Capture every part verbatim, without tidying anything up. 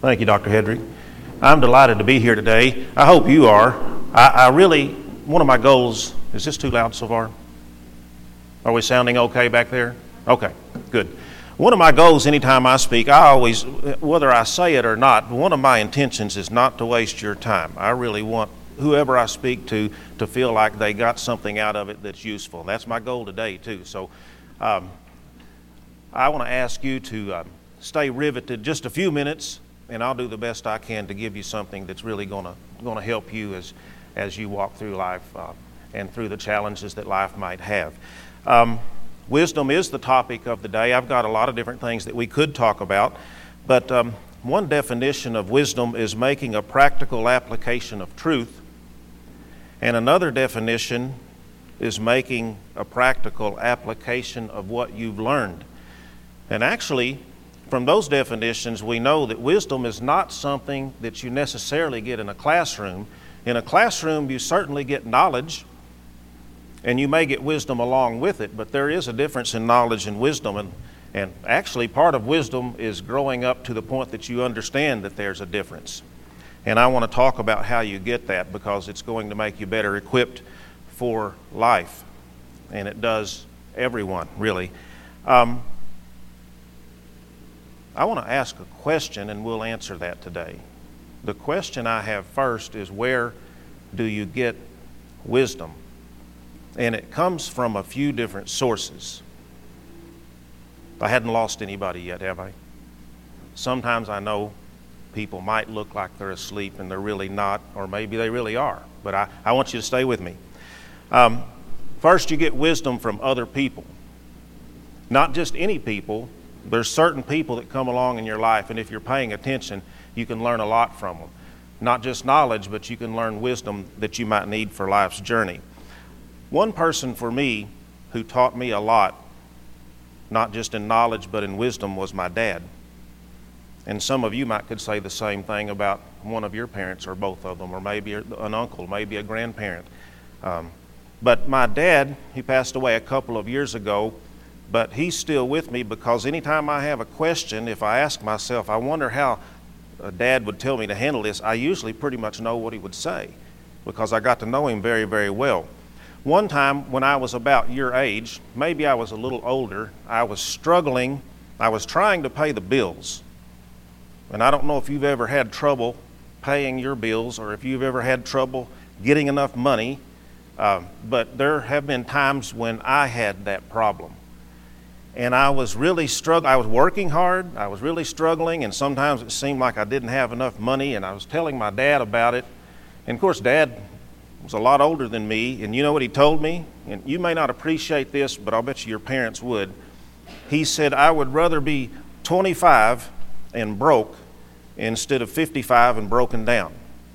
Thank you, Doctor Hedrick. I'm delighted to be here today. I hope you are. I, I really, one of my goals, is this too loud so far? Are we sounding okay back there? Okay, good. One of my goals anytime I speak, I always, whether I say it or not, one of my intentions is not to waste your time. I really want whoever I speak to to feel like they got something out of it that's useful. That's my goal today too. So um, I want to ask you to uh, stay riveted just a few minutes, and I'll do the best I can to give you something that's really going to going to help you as as you walk through life uh, and through the challenges that life might have. Um, wisdom is the topic of the day. I've got a lot of different things that we could talk about, but um, one definition of wisdom is making a practical application of truth, and another definition is making a practical application of what you've learned. And actually, from those definitions, we know that wisdom is not something that you necessarily get in a classroom. In a classroom, you certainly get knowledge, and you may get wisdom along with it, but there is a difference in knowledge and wisdom. And, and actually, part of wisdom is growing up to the point that you understand that there's a difference. And I want to talk about how you get that, because it's going to make you better equipped for life. And it does everyone, really. Um, I want to ask a question, and we'll answer that today. The question I have first is, where do you get wisdom? And it comes from a few different sources. I hadn't lost anybody yet, have I? Sometimes I know people might look like they're asleep and they're really not, or maybe they really are. But I, I want you to stay with me. Um, first, you get wisdom from other people. Not just any people. There's certain people that come along in your life, and if you're paying attention, you can learn a lot from them. Not just knowledge, but you can learn wisdom that you might need for life's journey. One person for me who taught me a lot, not just in knowledge but in wisdom, was my dad. And some of you might could say the same thing about one of your parents, or both of them, or maybe an uncle, maybe a grandparent. Um, but my dad, he passed away a couple of years ago, but he's still with me, because anytime I have a question, if I ask myself, I wonder how a dad would tell me to handle this, I usually pretty much know what he would say, because I got to know him very, very well. One time when I was about your age, maybe I was a little older, I was struggling, I was trying to pay the bills. And I don't know if you've ever had trouble paying your bills, or if you've ever had trouble getting enough money, uh, but there have been times when I had that problem. And I was really struggling. I was working hard. I was really struggling, and sometimes it seemed like I didn't have enough money, and I was telling my dad about it. And of course, Dad was a lot older than me, and you know what he told me? And you may not appreciate this, but I'll bet you your parents would. He said, I would rather be twenty-five and broke instead of fifty-five and broken down.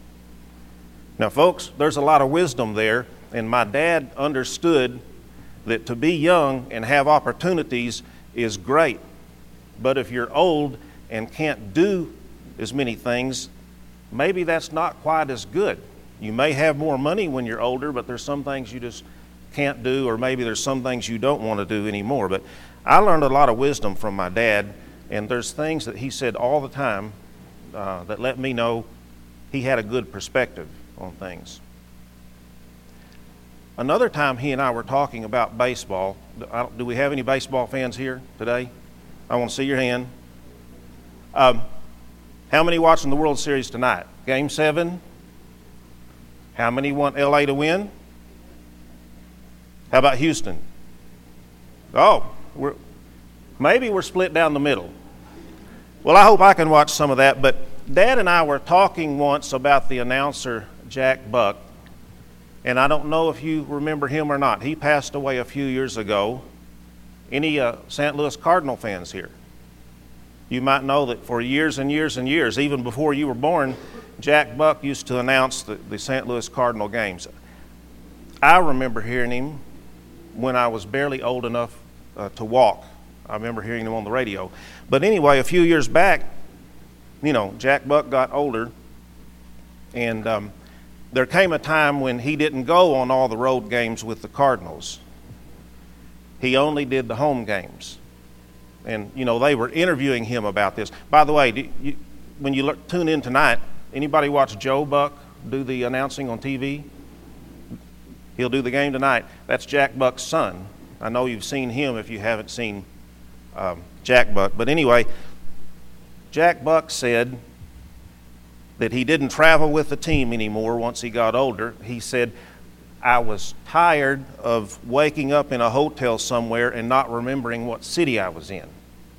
Now, folks, there's a lot of wisdom there, and my dad understood that to be young and have opportunities is great. But if you're old and can't do as many things, maybe that's not quite as good. You may have more money when you're older, but there's some things you just can't do, or maybe there's some things you don't want to do anymore. But I learned a lot of wisdom from my dad, and there's things that he said all the time uh, that let me know he had a good perspective on things. Another time he and I were talking about baseball. Do we have any baseball fans here today? I want to see your hand. Um, how many watching the World Series tonight? Game seven? How many want L A to win? How about Houston? Oh, we're, maybe we're split down the middle. Well, I hope I can watch some of that. But Dad and I were talking once about the announcer, Jack Buck. And I don't know if you remember him or not. He passed away a few years ago. Any uh, Saint Louis Cardinal fans here? You might know that for years and years and years, even before you were born, Jack Buck used to announce the, the Saint Louis Cardinal games. I remember hearing him when I was barely old enough uh, to walk. I remember hearing him on the radio. But anyway, a few years back, you know, Jack Buck got older, and um, there came a time when he didn't go on all the road games with the Cardinals. He only did the home games. And, you know, they were interviewing him about this. By the way, do you, when you look, tune in tonight, anybody watch Joe Buck do the announcing on T V? He'll do the game tonight. That's Jack Buck's son. I know you've seen him if you haven't seen um, Jack Buck. But anyway, Jack Buck said that he didn't travel with the team anymore once he got older. He said, I was tired of waking up in a hotel somewhere and not remembering what city I was in.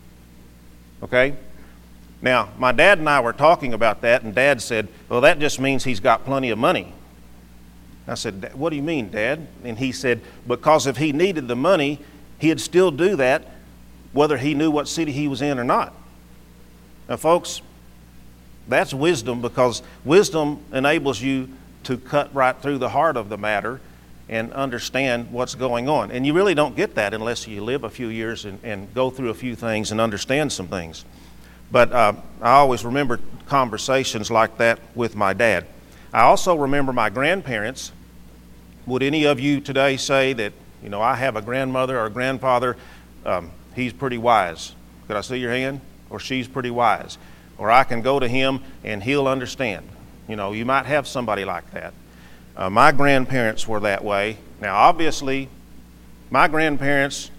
Okay? Now, my dad and I were talking about that, and Dad said, well, that just means he's got plenty of money. I said, what do you mean, Dad? And he said, because if he needed the money, he'd still do that whether he knew what city he was in or not. Now, folks, that's wisdom, because wisdom enables you to cut right through the heart of the matter and understand what's going on. And you really don't get that unless you live a few years and, and go through a few things and understand some things. But uh, I always remember conversations like that with my dad. I also remember my grandparents. Would any of you today say that, you know, I have a grandmother or a grandfather, um, he's pretty wise? Could I see your hand? Or she's pretty wise? Or I can go to him and he'll understand. You know, you might have somebody like that. Uh, my grandparents were that way. Now, obviously, my grandparents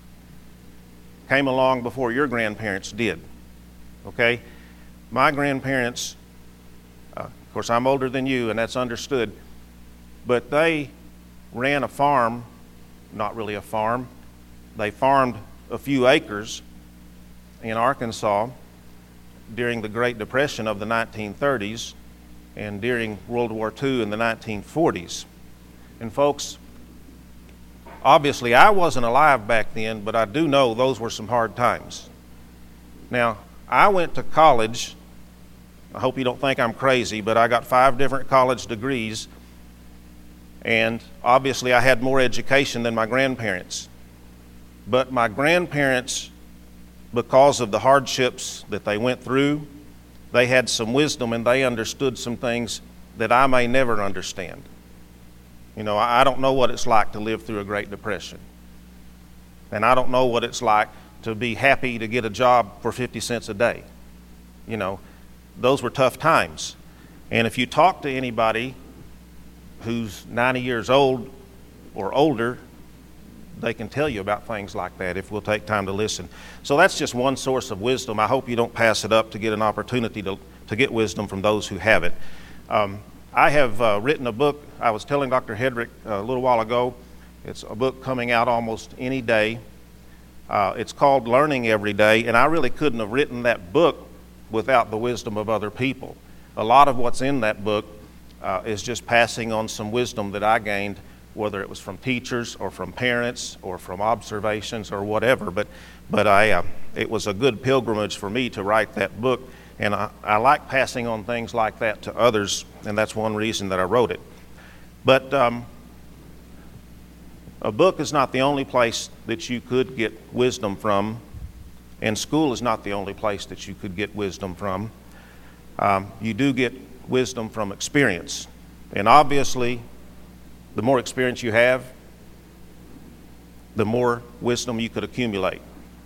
came along before your grandparents did. Okay? My grandparents, uh, of course, I'm older than you, and that's understood, but they ran a farm, not really a farm. They farmed a few acres in Arkansas during the Great Depression of the nineteen thirties and during World War Two in the nineteen forties. And folks, obviously I wasn't alive back then, but I do know those were some hard times. Now, I went to college. I hope you don't think I'm crazy, but I got five different college degrees, and obviously I had more education than my grandparents. But my grandparents, because of the hardships that they went through, they had some wisdom and they understood some things that I may never understand. You know, I don't know what it's like to live through a Great Depression. And I don't know what it's like to be happy to get a job for fifty cents a day. You know, those were tough times. And if you talk to anybody who's ninety years old or older, they can tell you about things like that if we'll take time to listen. So that's just one source of wisdom. I hope you don't pass it up to get an opportunity to, to get wisdom from those who have it. Um, I have uh, written a book. I was telling Doctor Hedrick a little while ago, it's a book coming out almost any day. Uh, it's called Learning Every Day, and I really couldn't have written that book without the wisdom of other people. A lot of what's in that book uh, is just passing on some wisdom that I gained, whether it was from teachers or from parents or from observations or whatever. But but I uh, it was a good pilgrimage for me to write that book, and I, I like passing on things like that to others, and that's one reason that I wrote it. But um, a book is not the only place that you could get wisdom from, and school is not the only place that you could get wisdom from. Um, you do get wisdom from experience, and obviously the more experience you have, the more wisdom you could accumulate.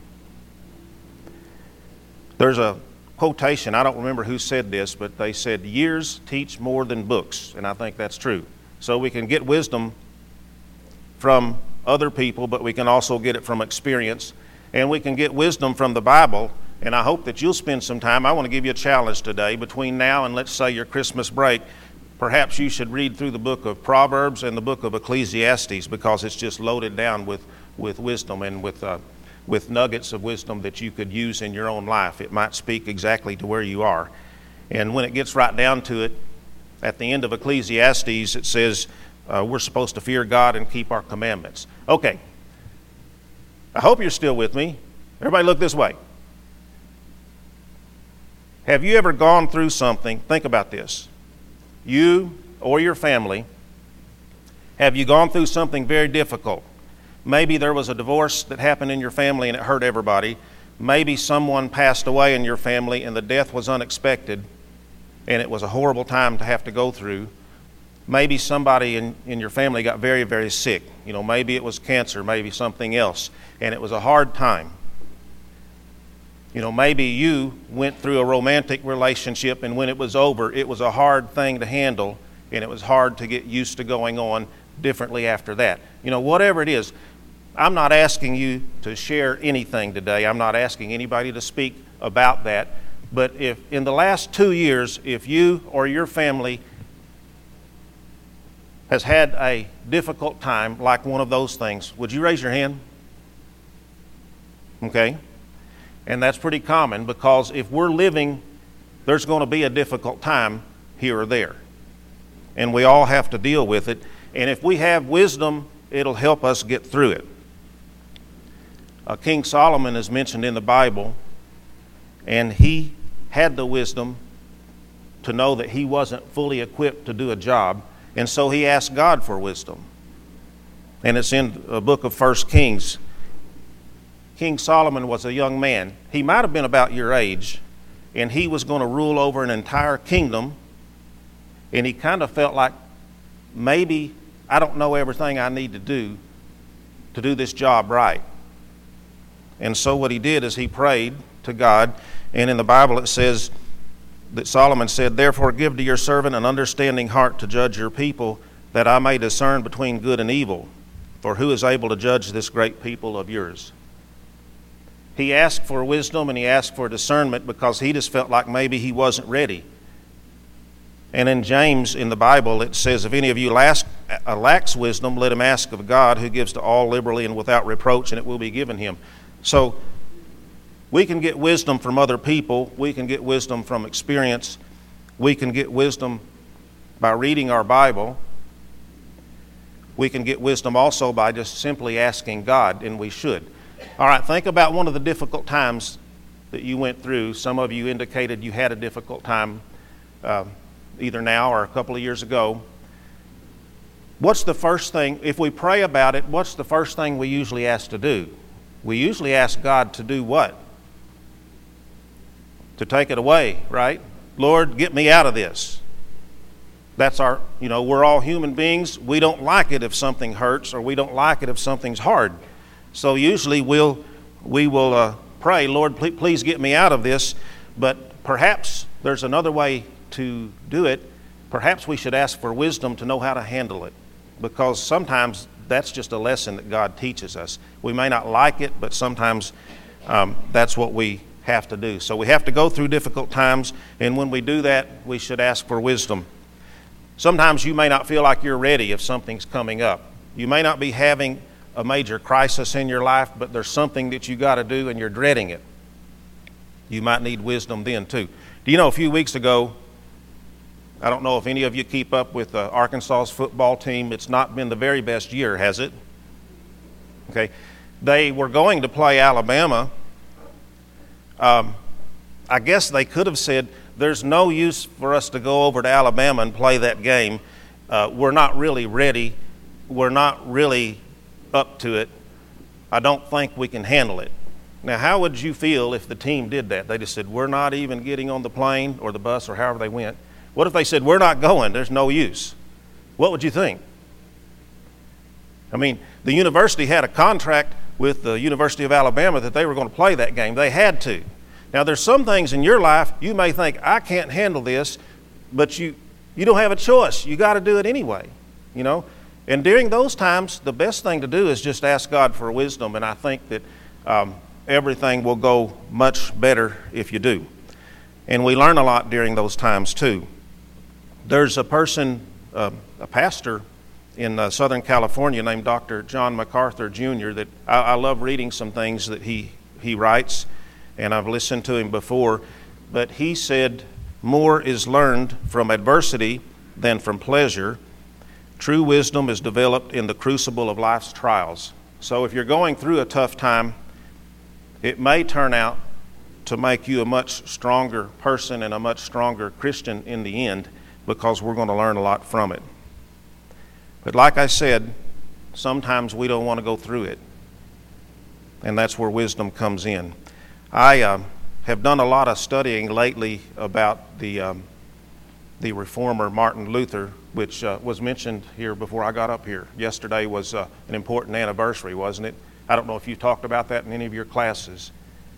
There's a quotation, I don't remember who said this, but they said, years teach more than books, and I think that's true. So we can get wisdom from other people, but we can also get it from experience, and we can get wisdom from the Bible, and I hope that you'll spend some time. I want to give you a challenge today. Between now and let's say your Christmas break, perhaps you should read through the book of Proverbs and the book of Ecclesiastes, because it's just loaded down with, with wisdom and with, uh, with nuggets of wisdom that you could use in your own life. It might speak exactly to where you are. And when it gets right down to it, at the end of Ecclesiastes, it says uh, we're supposed to fear God and keep our commandments. Okay. I hope you're still with me. Everybody look this way. Have you ever gone through something? Think about this. You or your family, have you gone through something very difficult? Maybe there was a divorce that happened in your family and it hurt everybody. Maybe someone passed away in your family and the death was unexpected and it was a horrible time to have to go through. Maybe somebody in, in your family got very, very sick. You know, maybe it was cancer, maybe something else, and it was a hard time. You know, maybe you went through a romantic relationship, and when it was over, it was a hard thing to handle, and it was hard to get used to going on differently after that. You know, whatever it is, I'm not asking you to share anything today. I'm not asking anybody to speak about that. But if in the last two years, if you or your family has had a difficult time like one of those things, would you raise your hand? Okay. And that's pretty common, because if we're living, there's going to be a difficult time here or there. And we all have to deal with it. And if we have wisdom, it'll help us get through it. Uh, King Solomon is mentioned in the Bible, and he had the wisdom to know that he wasn't fully equipped to do a job, and so he asked God for wisdom. And it's in the book of First Kings. King Solomon was a young man. He might have been about your age, and he was going to rule over an entire kingdom, and he kind of felt like, maybe I don't know everything I need to do to do this job right. And so what he did is he prayed to God, and in the Bible it says that Solomon said, "Therefore give to your servant an understanding heart to judge your people, that I may discern between good and evil. For who is able to judge this great people of yours?" He asked for wisdom, and he asked for discernment, because he just felt like maybe he wasn't ready. And in James in the Bible it says, "If any of you lacks, uh, lacks wisdom, let him ask of God, who gives to all liberally and without reproach, and it will be given him." So we can get wisdom from other people. We can get wisdom from experience. We can get wisdom by reading our Bible. We can get wisdom also by just simply asking God, and we should. All right, think about one of the difficult times that you went through. Some of you indicated you had a difficult time uh, either now or a couple of years ago. What's the first thing, if we pray about it, what's the first thing we usually ask to do? We usually ask God to do what? To take it away, right? Lord, get me out of this. That's our, you know, we're all human beings. We don't like it if something hurts, or we don't like it if something's hard. So usually we'll, we will uh, pray, Lord, please, please get me out of this. But perhaps there's another way to do it. Perhaps we should ask for wisdom to know how to handle it, because sometimes that's just a lesson that God teaches us. We may not like it, but sometimes um, that's what we have to do. So we have to go through difficult times, and when we do that, we should ask for wisdom. Sometimes you may not feel like you're ready if something's coming up. You may not be having a major crisis in your life, but there's something that you got to do and you're dreading it. You might need wisdom then too. Do you know, a few weeks ago, I don't know if any of you keep up with uh, Arkansas's football team. It's not been the very best year, has it? Okay. They were going to play Alabama. Um, I guess they could have said, there's no use for us to go over to Alabama and play that game. Uh, we're not really ready. We're not really up to it. I don't think we can handle it. Now, how would you feel if the team did that? They just said, we're not even getting on the plane or the bus or however they went. What if they said, we're not going, there's no use? What would you think? I mean, the university had a contract with the University of Alabama that they were going to play that game. They had to. Now, there's some things in your life you may think, I can't handle this, but you, you don't have a choice. You got to do it anyway, you know. And during those times, the best thing to do is just ask God for wisdom, and I think that um, everything will go much better if you do. And we learn a lot during those times too. There's a person, uh, a pastor in uh, Southern California named Doctor John MacArthur Junior that I, I love reading some things that he, he writes, and I've listened to him before. But he said, more is learned from adversity than from pleasure. True wisdom is developed in the crucible of life's trials. So if you're going through a tough time, it may turn out to make you a much stronger person and a much stronger Christian in the end, because we're going to learn a lot from it. But like I said, sometimes we don't want to go through it, and that's where wisdom comes in. I uh, have done a lot of studying lately about the um, the reformer Martin Luther, which uh, was mentioned here before I got up here. Yesterday was uh, an important anniversary, wasn't it? I don't know if you talked about that in any of your classes.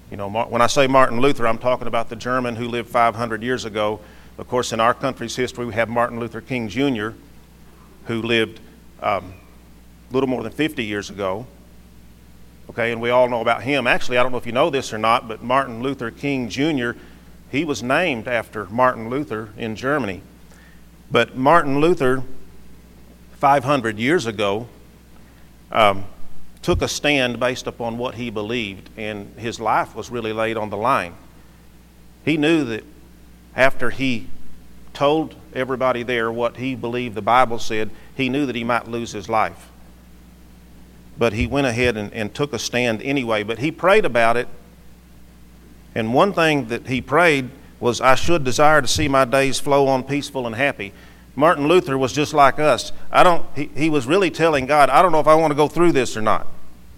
You know, when I say Martin Luther, I'm talking about the German who lived five hundred years ago. Of course, in our country's history, we have Martin Luther King Junior, who lived um, a little more than fifty years ago. Okay, and we all know about him. Actually, I don't know if you know this or not, but Martin Luther King Junior, he was named after Martin Luther in Germany. But Martin Luther, five hundred years ago, um, took a stand based upon what he believed, and his life was really laid on the line. He knew that after he told everybody there what he believed the Bible said, he knew that he might lose his life. But he went ahead and, and took a stand anyway. But he prayed about it, and one thing that he prayed was, I should desire to see my days flow on peaceful and happy. Martin Luther was just like us. I don't. He, he was really telling God, I don't know if I want to go through this or not.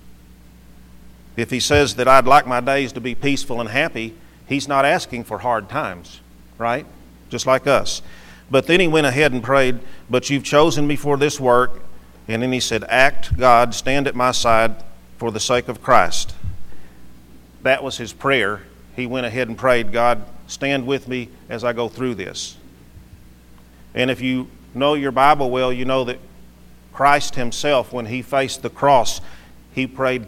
If he says that I'd like my days to be peaceful and happy, he's not asking for hard times, right? Just like us. But then he went ahead and prayed, but you've chosen me for this work. And then he said, act, God, stand at my side for the sake of Christ. That was his prayer. He went ahead and prayed, God, stand with me as I go through this. And if you know your Bible well, you know that Christ himself, when he faced the cross, he prayed,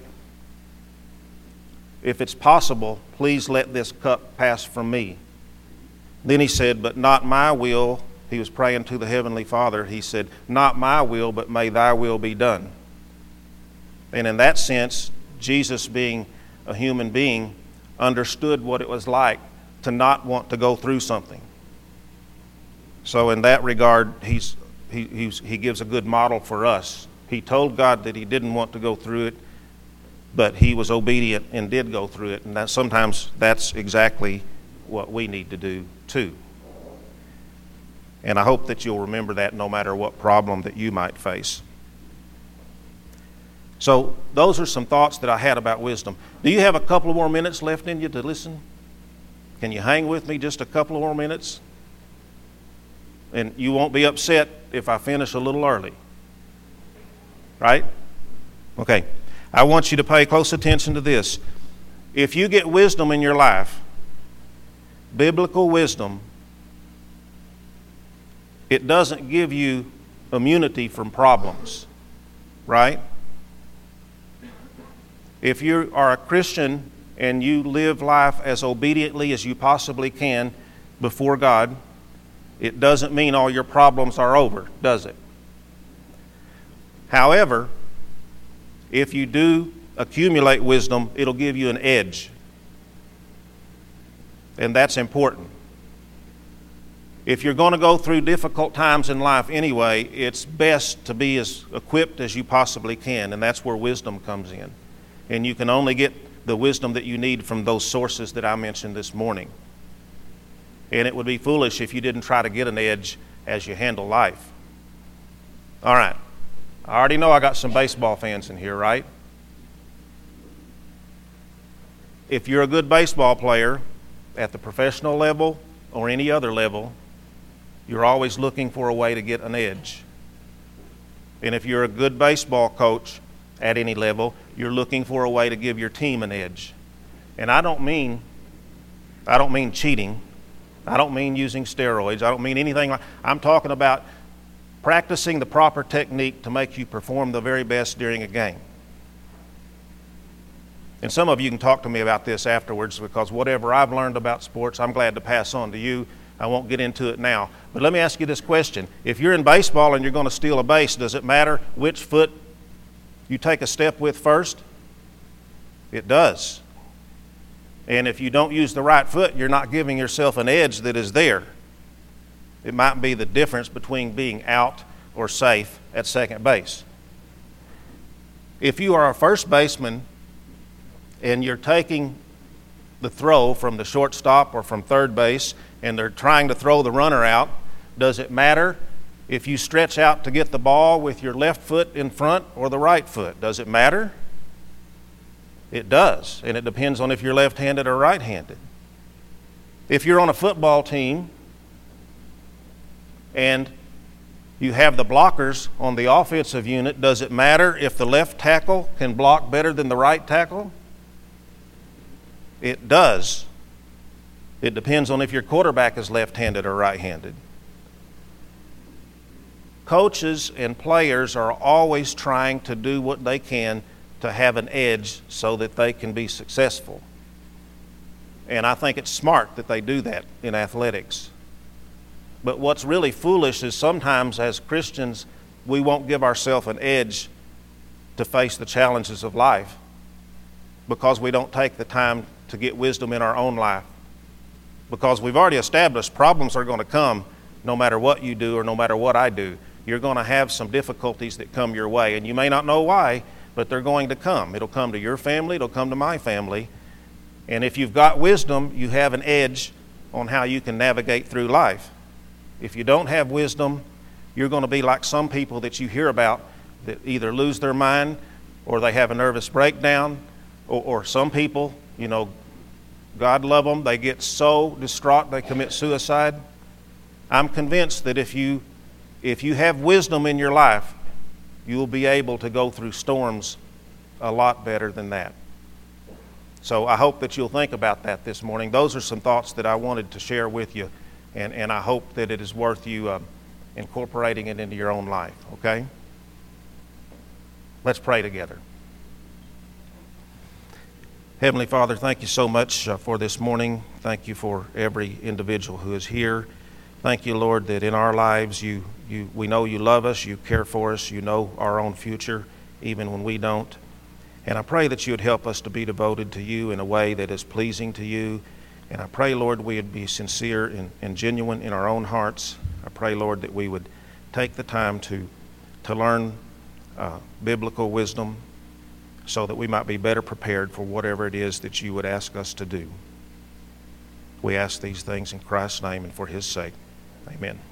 if it's possible, please let this cup pass from me. Then he said, but not my will. He was praying to the Heavenly Father. He said, not my will, but may thy will be done. And in that sense, Jesus, being a human being, understood what it was like to not want to go through something. So in that regard, he's, he, he's, he gives a good model for us. He told God that he didn't want to go through it, but he was obedient and did go through it. And that sometimes that's exactly what we need to do too. And I hope that you'll remember that no matter what problem that you might face. So those are some thoughts that I had about wisdom. Do you have a couple of more minutes left in you to listen? Can you hang with me just a couple of more minutes? And you won't be upset if I finish a little early. Right? Okay. I want you to pay close attention to this. If you get wisdom in your life, biblical wisdom, it doesn't give you immunity from problems, right? If you are a Christian and you live life as obediently as you possibly can before God, it doesn't mean all your problems are over, does it? However, if you do accumulate wisdom, it'll give you an edge. And that's important. If you're going to go through difficult times in life anyway, it's best to be as equipped as you possibly can, and that's where wisdom comes in. And you can only get the wisdom that you need from those sources that I mentioned this morning. And it would be foolish if you didn't try to get an edge as you handle life. All right. I already know I got some baseball fans in here, right? If you're a good baseball player at the professional level or any other level, you're always looking for a way to get an edge. And if you're a good baseball coach at any level, you're looking for a way to give your team an edge. And I don't mean, I don't mean cheating. I don't mean using steroids. I don't mean anything like, I'm talking about practicing the proper technique to make you perform the very best during a game. And some of you can talk to me about this afterwards, because whatever I've learned about sports, I'm glad to pass on to you. I won't get into it now. But let me ask you this question. If you're in baseball and you're going to steal a base, does it matter which foot you take a step with first? It does. And if you don't use the right foot, you're not giving yourself an edge that is there. It might be the difference between being out or safe at second base. If you are a first baseman and you're taking the throw from the shortstop or from third base, and they're trying to throw the runner out, does it matter if you stretch out to get the ball with your left foot in front or the right foot? Does it matter? It does, and it depends on if you're left-handed or right-handed. If you're on a football team and you have the blockers on the offensive unit, does it matter if the left tackle can block better than the right tackle? It does. It depends on if your quarterback is left-handed or right-handed. Coaches and players are always trying to do what they can to have an edge so that they can be successful. And I think it's smart that they do that in athletics. But what's really foolish is sometimes as Christians, we won't give ourselves an edge to face the challenges of life because we don't take the time to get wisdom in our own life. Because we've already established problems are going to come no matter what you do or no matter what I do. You're going to have some difficulties that come your way, and you may not know why, but they're going to come. It'll come to your family, it'll come to my family. And if you've got wisdom, you have an edge on how you can navigate through life. If you don't have wisdom, you're going to be like some people that you hear about that either lose their mind or they have a nervous breakdown, or, or some people, you know, God love them, they get so distraught they commit suicide. I'm convinced that if you if you have wisdom in your life, you'll be able to go through storms a lot better than that. So I hope that you'll think about that this morning. Those are some thoughts that I wanted to share with you, and, and I hope that it is worth you uh, incorporating it into your own life, okay? Let's pray together. Heavenly Father, thank you so much uh, for this morning. Thank you for every individual who is here. Thank you, Lord, that in our lives you, you we know you love us, you care for us, you know our own future, even when we don't. And I pray that you would help us to be devoted to you in a way that is pleasing to you. And I pray, Lord, we would be sincere and, and genuine in our own hearts. I pray, Lord, that we would take the time to, to learn uh, biblical wisdom so that we might be better prepared for whatever it is that you would ask us to do. We ask these things in Christ's name and for his sake. Amen.